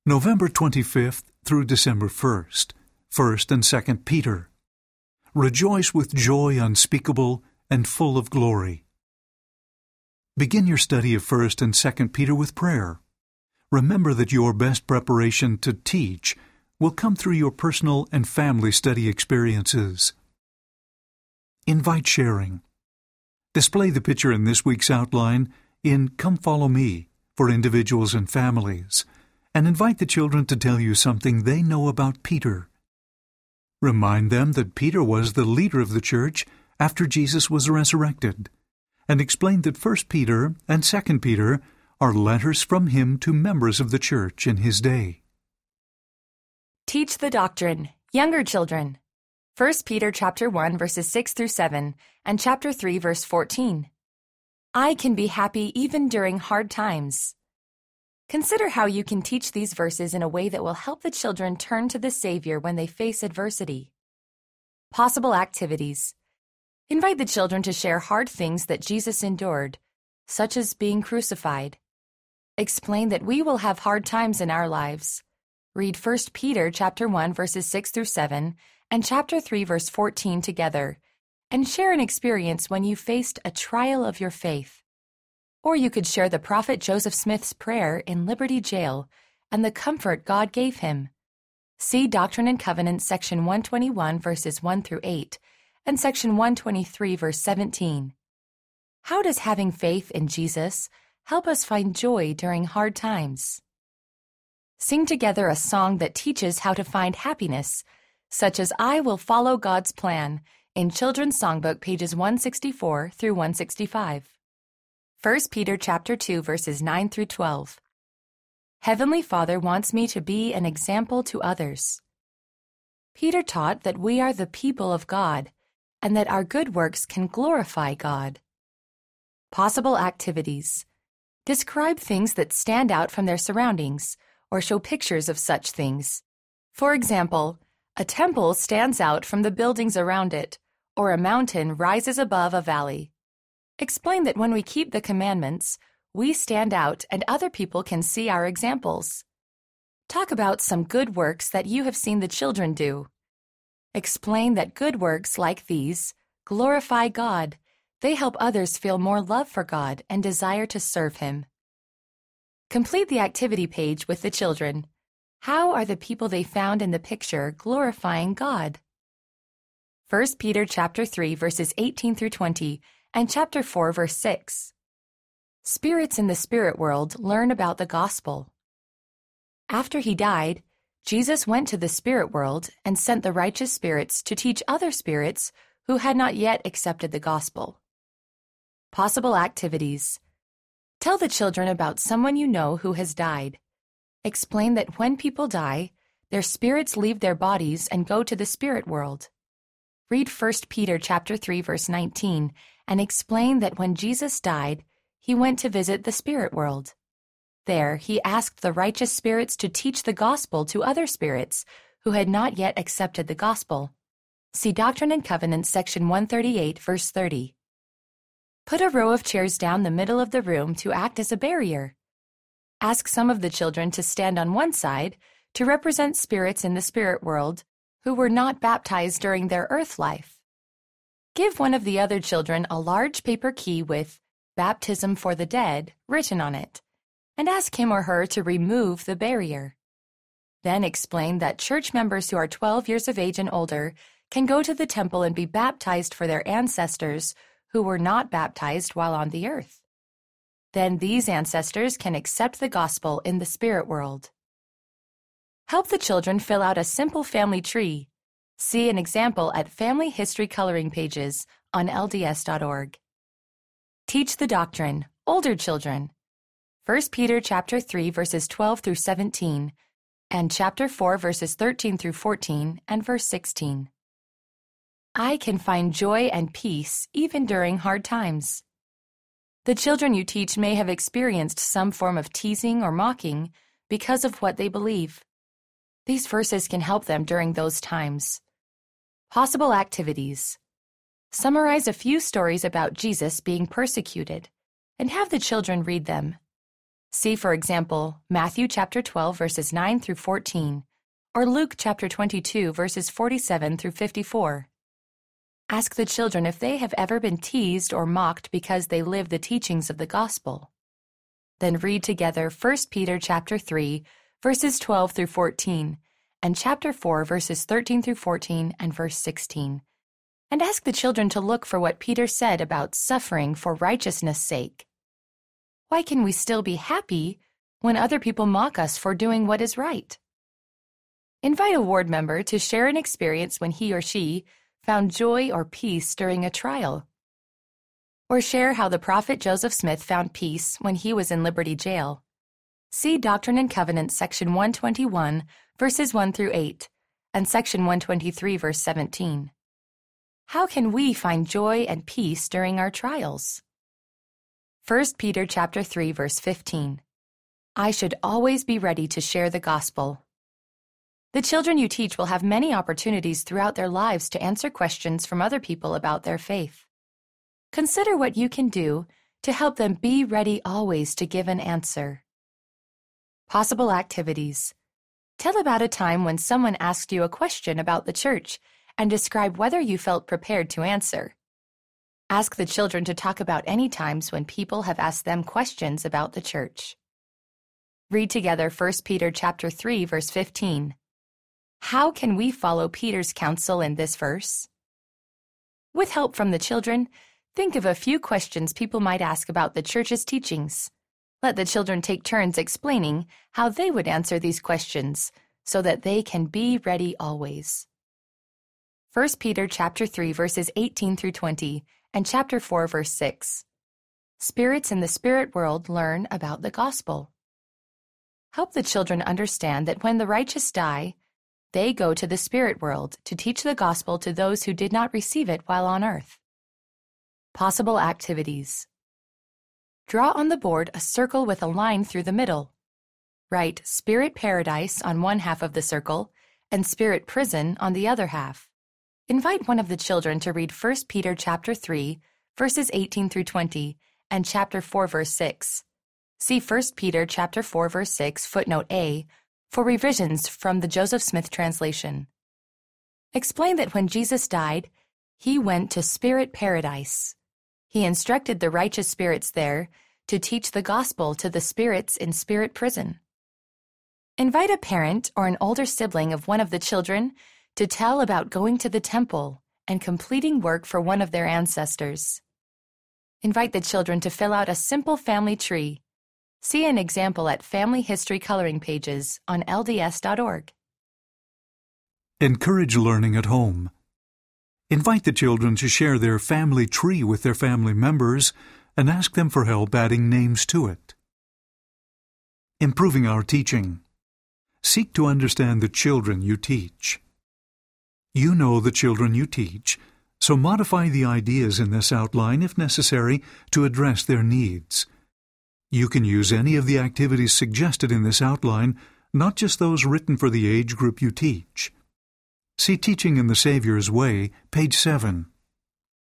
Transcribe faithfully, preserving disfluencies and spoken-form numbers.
November twenty-fifth through December first, First and Second Peter. Rejoice with joy unspeakable and full of glory. Begin your study of First and Second Peter with prayer. Remember that your best preparation to teach will come through your personal and family study experiences. Invite sharing. Display the picture in this week's outline in Come Follow Me for individuals and families, and invite the children to tell you something they know about Peter. Remind them that Peter was the leader of the church after Jesus was resurrected, and explain that First Peter and Second Peter are letters from him to members of the church in his day. Teach the doctrine, younger children. First Peter chapter one verses six through seven and chapter three verse fourteen. I can be happy even during hard times. Consider how you can teach these verses in a way that will help the children turn to the Savior when they face adversity. Possible activities. Invite the children to share hard things that Jesus endured, such as being crucified. Explain that we will have hard times in our lives. Read First Peter chapter one verses six through seven and chapter three verse fourteen together, and share an experience when you faced a trial of your faith. Or you could share the prophet Joseph Smith's prayer in Liberty Jail and the comfort God gave him. See Doctrine and Covenants section one twenty-one verses one through eight and section one twenty-three verse seventeen. How does having faith in Jesus help us find joy during hard times? Sing together a song that teaches how to find happiness, such as I Will Follow God's Plan in Children's Songbook pages one sixty-four through one sixty-five. First Peter chapter two verses nine through twelve. Heavenly Father wants me to be an example to others. Peter taught that we are the people of God and that our good works can glorify God. Possible activities. Describe things that stand out from their surroundings or show pictures of such things. For example, a temple stands out from the buildings around it, or a mountain rises above a valley. Explain that when we keep the commandments, we stand out and other people can see our examples. Talk about some good works that you have seen the children do. Explain that good works like these glorify God. They help others feel more love for God and desire to serve Him. Complete the activity page with the children. How are the people they found in the picture glorifying God? First Peter chapter three verses eighteen through twenty and chapter four verse six. Spirits in the spirit world learn about the gospel. After he died, Jesus went to the spirit world and sent the righteous spirits to teach other spirits who had not yet accepted the gospel. Possible activities. Tell the children about someone you know who has died. Explain that when people die, their spirits leave their bodies and go to the spirit world. Read First Peter chapter three verse nineteen and explain that when Jesus died, he went to visit the spirit world. There, he asked the righteous spirits to teach the gospel to other spirits who had not yet accepted the gospel. See Doctrine and Covenants section one thirty-eight verse thirty. Put a row of chairs down the middle of the room to act as a barrier. Ask some of the children to stand on one side to represent spirits in the spirit world who were not baptized during their earth life. Give one of the other children a large paper key with Baptism for the Dead written on it, and ask him or her to remove the barrier. Then explain that church members who are twelve years of age and older can go to the temple and be baptized for their ancestors who were not baptized while on the earth. Then these ancestors can accept the gospel in the spirit world. Help the children fill out a simple family tree. See an example at Family History Coloring Pages on L D S dot org. Teach the doctrine, older children. First Peter chapter three verses twelve through seventeen and chapter four verses thirteen through fourteen and verse sixteen. I can find joy and peace even during hard times. The children you teach may have experienced some form of teasing or mocking because of what they believe. These verses can help them during those times. Possible activities. Summarize a few stories about Jesus being persecuted and have the children read them. See, for example, Matthew chapter twelve, verses nine through fourteen, or Luke chapter twenty-two, verses forty-seven through fifty-four. Ask the children if they have ever been teased or mocked because they live the teachings of the gospel. Then read together First Peter chapter three, verses twelve through fourteen, and chapter four, verses thirteen through fourteen and verse sixteen. And ask the children to look for what Peter said about suffering for righteousness' sake. Why can we still be happy when other people mock us for doing what is right? Invite a ward member to share an experience when he or she found joy or peace during a trial. Or share how the prophet Joseph Smith found peace when he was in Liberty Jail. See Doctrine and Covenants, section one twenty-one, verses one through eight, and section one twenty-three, verse seventeen. How can we find joy and peace during our trials? First Peter chapter three, verse fifteen. I should always be ready to share the gospel. The children you teach will have many opportunities throughout their lives to answer questions from other people about their faith. Consider what you can do to help them be ready always to give an answer. Possible activities. Tell about a time when someone asked you a question about the church and describe whether you felt prepared to answer. Ask the children to talk about any times when people have asked them questions about the church. Read together First Peter chapter three, verse fifteen. How can we follow Peter's counsel in this verse? With help from the children, think of a few questions people might ask about the church's teachings. Let the children take turns explaining how they would answer these questions so that they can be ready always. First Peter chapter three, verses eighteen through twenty, and chapter four, verse six. Spirits in the spirit world learn about the gospel. Help the children understand that when the righteous die, they go to the spirit world to teach the gospel to those who did not receive it while on earth. Possible activities. Draw on the board a circle with a line through the middle. Write Spirit Paradise on one half of the circle and Spirit Prison on the other half. Invite one of the children to read First Peter chapter three, verses eighteen through twenty, and chapter four, verse six. See First Peter chapter four, verse six, footnote A, for revisions from the Joseph Smith translation. Explain that when Jesus died, he went to Spirit Paradise. He instructed the righteous spirits there to teach the gospel to the spirits in Spirit Prison. Invite a parent or an older sibling of one of the children to tell about going to the temple and completing work for one of their ancestors. Invite the children to fill out a simple family tree. See an example at Family History Coloring Pages on L D S dot org. Encourage learning at home. Invite the children to share their family tree with their family members and ask them for help adding names to it. Improving our teaching. Seek to understand the children you teach. You know the children you teach, so modify the ideas in this outline if necessary to address their needs. You can use any of the activities suggested in this outline, not just those written for the age group you teach. See Teaching in the Savior's Way, page seven.